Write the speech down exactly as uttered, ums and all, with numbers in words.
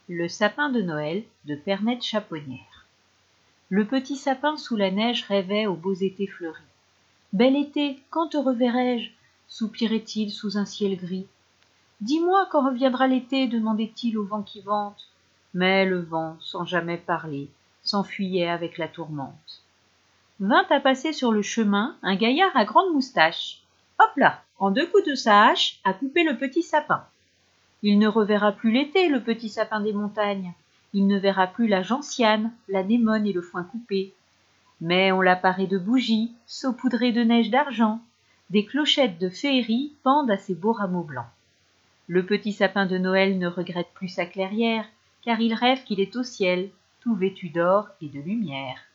Le sapin de Noël de Pernette Chaponnière. Le petit sapin sous la neige rêvait aux beaux étés fleuris. Bel été, quand te reverrai-je soupirait-il sous un ciel gris. Dis-moi quand reviendra l'été, demandait-il au vent qui vente. Mais le vent, sans jamais parler, s'enfuyait avec la tourmente. Vint à passer sur le chemin un gaillard à grande moustache. Hop là, en deux coups de sa hache, a coupé le petit sapin. Il ne reverra plus l'été, le petit sapin des montagnes. Il ne verra plus la gentiane, l'anémone et le foin coupé. Mais on l'a paré de bougies, saupoudrées de neige d'argent. Des clochettes de féerie pendent à ses beaux rameaux blancs. Le petit sapin de Noël ne regrette plus sa clairière, car il rêve qu'il est au ciel, tout vêtu d'or et de lumière.